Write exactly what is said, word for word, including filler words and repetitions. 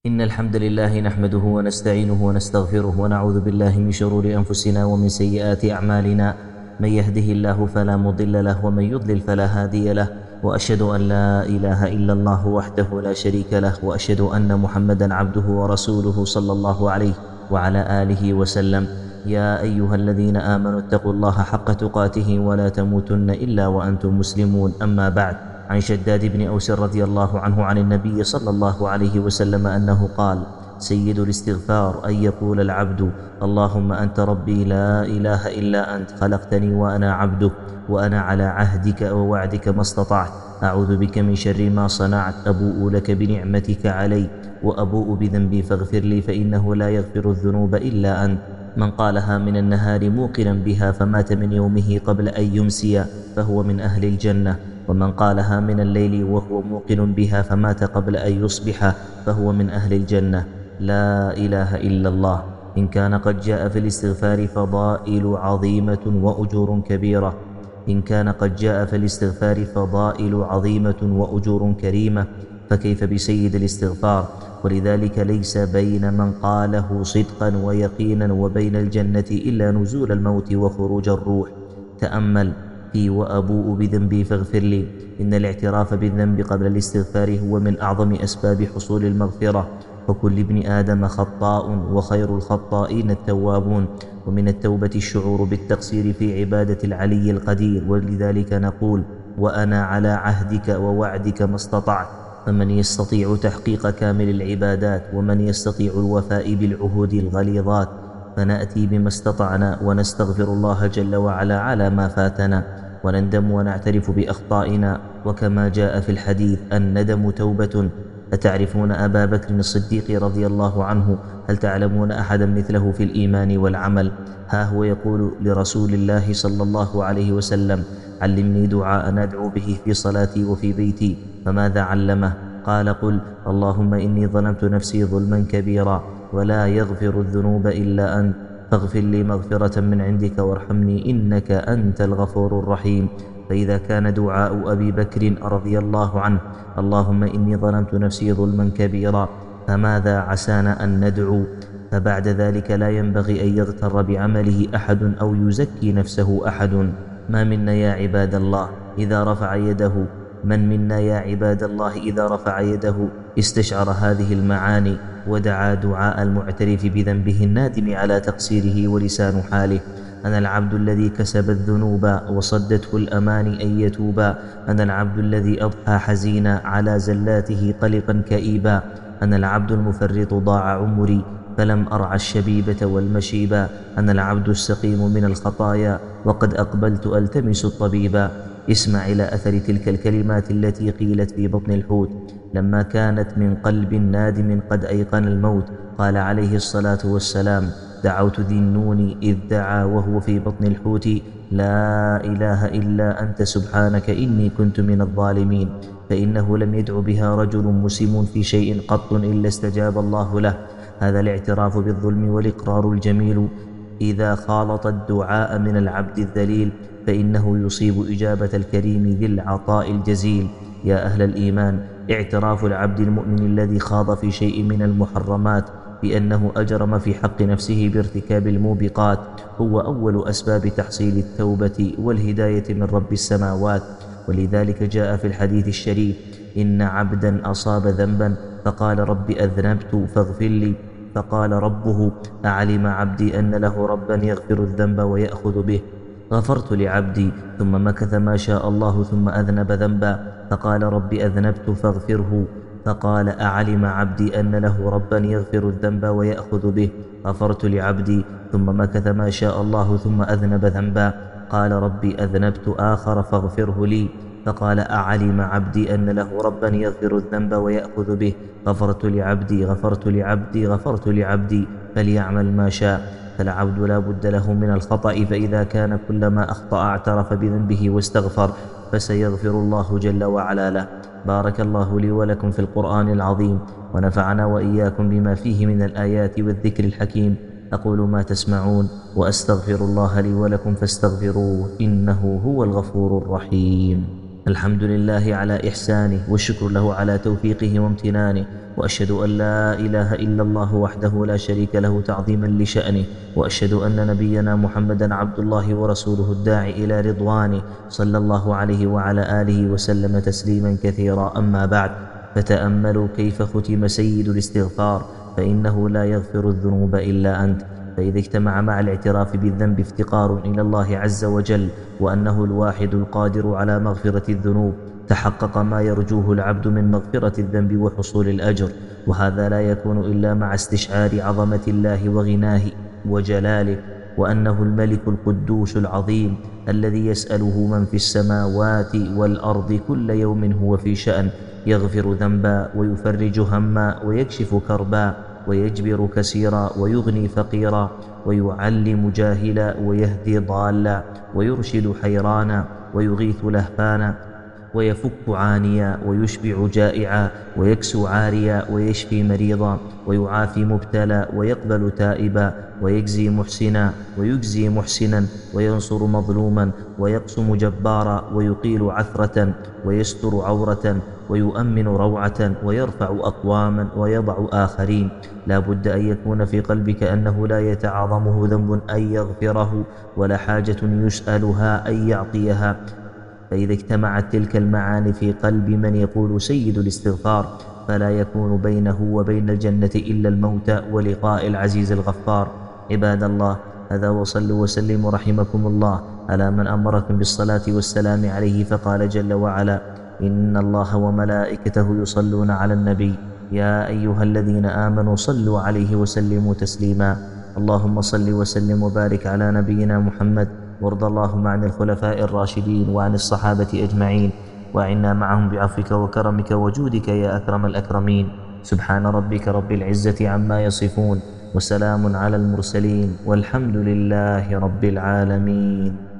إن الحمد لله نحمده ونستعينه ونستغفره ونعوذ بالله من شرور أنفسنا ومن سيئات أعمالنا. من يهده الله فلا مضل له ومن يضلل فلا هادي له، وأشهد أن لا إله إلا الله وحده لا شريك له، وأشهد أن محمدا عبده ورسوله صلى الله عليه وعلى آله وسلم. يا أيها الذين آمنوا اتقوا الله حق تقاته ولا تموتن إلا وأنتم مسلمون. أما بعد، عن شداد بن أوس رضي الله عنه عن النبي صلى الله عليه وسلم أنه قال: سيد الاستغفار أن يقول العبد: اللهم أنت ربي لا إله إلا أنت، خلقتني وأنا عبدك، وأنا على عهدك ووعدك ما استطعت، أعوذ بك من شر ما صنعت، أبوء لك بنعمتك علي وأبوء بذنبي فاغفر لي فإنه لا يغفر الذنوب إلا أنت. من قالها من النهار موقنا بها فمات من يومه قبل أن يمسي فهو من أهل الجنة، ومن قالها من الليل وهو موقن بها فمات قبل أن يصبح فهو من أهل الجنة. لا إله إلا الله. إن كان قد جاء في الاستغفار فضائل عظيمة وأجور كبيرة إن كان قد جاء في الاستغفار فضائل عظيمة وأجور كريمة، فكيف بسيد الاستغفار؟ ولذلك ليس بين من قاله صدقا ويقينا وبين الجنة إلا نزول الموت وخروج الروح. تأمل في وأبوء بذنبي فاغفر لي. إن الاعتراف بالذنب قبل الاستغفار هو من أعظم أسباب حصول المغفرة، فكل ابن آدم خطاء وخير الخطائين التوابون. ومن التوبة الشعور بالتقصير في عبادة العلي القدير، ولذلك نقول: وأنا على عهدك ووعدك ما استطعت. فمن يستطيع تحقيق كامل العبادات، ومن يستطيع الوفاء بالعهود الغليظات، فنأتي بما استطعنا ونستغفر الله جل وعلا على ما فاتنا، ونندم ونعترف بأخطائنا. وكما جاء في الحديث: الندم توبة. أتعرفون أبا بكر الصديق رضي الله عنه؟ هل تعلمون أحدا مثله في الإيمان والعمل؟ ها هو يقول لرسول الله صلى الله عليه وسلم: علمني دعاء أدعو به في صلاتي وفي بيتي. فماذا علمه؟ قال: قل اللهم إني ظلمت نفسي ظلما كبيرا ولا يغفر الذنوب إلا أنت، فاغفر لي مغفرة من عندك وارحمني إنك أنت الغفور الرحيم. فإذا كان دعاء أبي بكر رضي الله عنه: اللهم إني ظلمت نفسي ظلما كبيرا، فماذا عسانا أن ندعو؟ فبعد ذلك لا ينبغي أن يغتر بعمله أحد أو يزكي نفسه أحد. ما منا يا عباد الله إذا رفع يده من منا يا عباد الله إذا رفع يده استشعر هذه المعاني ودعا دعاء المعترف بذنبه النادم على تقصيره ولسان حاله: أنا العبد الذي كسب الذنوب وصدته الأماني أن يتوبا، أنا العبد الذي أضحى حزينا على زلاته قلقا كئيبا، أنا العبد المفرط ضاع عمري فلم أرعى الشبيبة والمشيبا، أنا العبد السقيم من الخطايا وقد أقبلت ألتمس الطبيبا. اسمع إلى أثر تلك الكلمات التي قيلت في بطن الحوت لما كانت من قلب نادم قد أيقن الموت. قال عليه الصلاة والسلام: دعوت ذي النون إذ دعا وهو في بطن الحوت: لا إله إلا أنت سبحانك إني كنت من الظالمين. فإنه لم يدع بها رجل مسلم في شيء قط إلا استجاب الله له. هذا الاعتراف بالظلم والإقرار الجميل إذا خالط الدعاء من العبد الذليل فإنه يصيب إجابة الكريم ذي العطاء الجزيل. يا أهل الإيمان، اعتراف العبد المؤمن الذي خاض في شيء من المحرمات بأنه أجرم في حق نفسه بارتكاب الموبقات هو أول أسباب تحصيل التوبة والهداية من رب السماوات. ولذلك جاء في الحديث الشريف: إن عبدا أصاب ذنبا فقال رب أذنبت فاغفر لي، فقال ربه: أعلم عبدي أن له ربا يغفر الذنب ويأخذ به، غفرت لعبدي. ثم مكث ما شاء الله ثم أذنب ذنبا فقال رب أذنبت فاغفره، فقال: أعلم عبدي أن له ربا يغفر الذنب ويأخذ به، غفرت لعبدي. ثم مكث ما شاء الله ثم أذنب ذنبا قال رب أذنبت آخر فاغفره لي، فقال: أعلم عبدي أن له ربا يغفر الذنب ويأخذ به، غفرت لعبدي غفرت لعبدي غفرت لعبدي فليعمل ما شاء. فالعبد لا بد له من الخطأ، فإذا كان كلما أخطأ اعترف بذنبه واستغفر فسيغفر الله جل وعلا له. بارك الله لي ولكم في القرآن العظيم، ونفعنا وإياكم بما فيه من الآيات والذكر الحكيم. أقول ما تسمعون وأستغفر الله لي ولكم فاستغفروه إنه هو الغفور الرحيم. الحمد لله على إحسانه، والشكر له على توفيقه وامتنانه، وأشهد أن لا إله إلا الله وحده لا شريك له تعظيما لشأنه، وأشهد أن نبينا محمدا عبد الله ورسوله الداعي إلى رضوانه، صلى الله عليه وعلى آله وسلم تسليما كثيرا. أما بعد، فتأملوا كيف ختم سيد الاستغفار، فإنه لا يغفر الذنوب إلا أنت. فإذا اجتمع مع الاعتراف بالذنب افتقار إلى الله عز وجل، وأنه الواحد القادر على مغفرة الذنوب، تحقق ما يرجوه العبد من مغفرة الذنب وحصول الأجر، وهذا لا يكون إلا مع استشعار عظمة الله وغناه وجلاله، وأنه الملك القدوس العظيم الذي يسأله من في السماوات والأرض كل يوم هو في شأن، يغفر ذنبا ويفرج هما ويكشف كربا ويجبر كسيرا ويغني فقيرا ويعلم جاهلا ويهدي ضالا ويرشد حيرانا ويغيث لهفانا ويفك عانيا ويشبع جائعا ويكسو عاريا ويشفي مريضا ويعافي مبتلى ويقبل تائبا ويجزي محسنا ويجزي محسنا وينصر مظلوما ويقسم جبارا ويقيل عثرة ويستر عورة ويؤمن روعة ويرفع أقواما ويضع آخرين. لا بد أن يكون في قلبك أنه لا يتعاظمه ذنب أن يغفره، ولا حاجة يسألها أن يعطيها. فإذا اجتمعت تلك المعاني في قلب من يقول سيد الاستغفار، فلا يكون بينه وبين الجنة إلا الموت ولقاء العزيز الغفار. عباد الله، هذا وصلوا وسلموا رحمكم الله على من أمركم بالصلاة والسلام عليه، فقال جل وعلا: إن الله وملائكته يصلون على النبي يا أيها الذين آمنوا صلوا عليه وسلموا تسليما. اللهم صل وسلم وبارك على نبينا محمد، وارض اللهم عن الخلفاء الراشدين وعن الصحابة أجمعين، وأعنا معهم بعفوك وكرمك وجودك يا أكرم الأكرمين. سبحان ربك رب العزة عما يصفون، وسلام على المرسلين، والحمد لله رب العالمين.